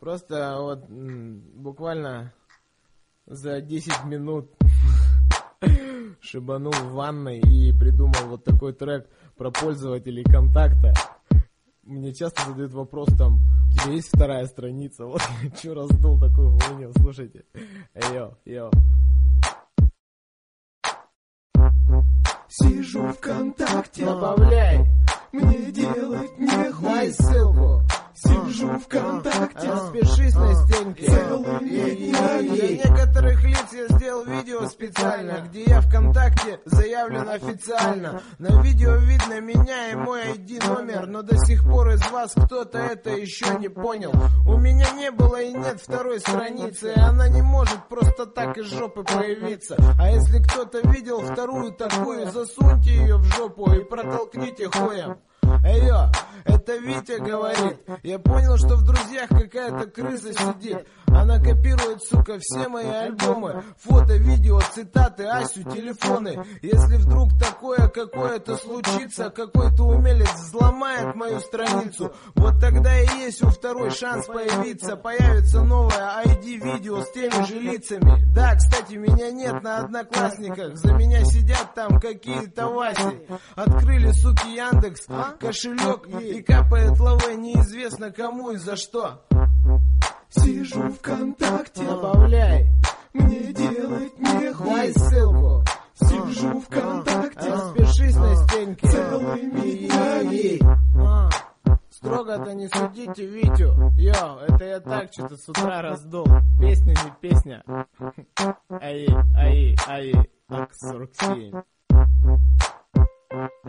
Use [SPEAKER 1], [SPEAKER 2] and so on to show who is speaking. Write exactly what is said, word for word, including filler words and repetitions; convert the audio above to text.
[SPEAKER 1] Просто вот м, буквально за десять минут шибанул в ванной и придумал вот такой трек про пользователей контакта. Мне часто задают вопрос там, у тебя есть вторая страница? Вот я чё раздул такую хуйню, слушайте. Йо, йо.
[SPEAKER 2] Сижу ВКонтакте,
[SPEAKER 1] Добавляй,
[SPEAKER 2] мне делать нехуй.
[SPEAKER 1] дай ссылку.
[SPEAKER 2] Сижу ВКонтакте,
[SPEAKER 1] Распишись на стенке.
[SPEAKER 2] целый
[SPEAKER 1] И- и-
[SPEAKER 2] день.
[SPEAKER 1] Для некоторых лиц я сделал видео специально, где я ВКонтакте заявлен официально. На видео видно меня и мой ай ди номер, но до сих пор из вас кто-то это еще не понял. У меня не было и нет второй страницы, и она не может просто так из жопы появиться. А если кто-то видел вторую такую, засуньте ее в жопу и протолкните хуем. Эй, йо, это Витя говорит. Я понял, что в друзьях какая-то крыса сидит. Она копирует, сука, все мои альбомы. Фото, видео, цитаты, Асю, телефоны. Если вдруг такое какое-то случится, какой-то умелец взломает мою страницу, вот тогда и есть у второй шанс появиться. Появится новое ай ди-видео с теми же лицами. Да, кстати, меня нет на Одноклассниках. За меня сидят там какие-то Васи. Открыли, суки, Яндекс кошелек и капает лаве неизвестно кому и за что.
[SPEAKER 2] Сижу ВКонтакте,
[SPEAKER 1] Добавляй,
[SPEAKER 2] мне делать нехуй.
[SPEAKER 1] дай ссылку.
[SPEAKER 2] Сижу ВКонтакте,
[SPEAKER 1] Распишись на стенке.
[SPEAKER 2] целыми днями.
[SPEAKER 1] А, Строго-то не судите Витю. Йо, это я так что-то с утра раздул. Песня не песня. Ай, ай, ай, ак сорок семь.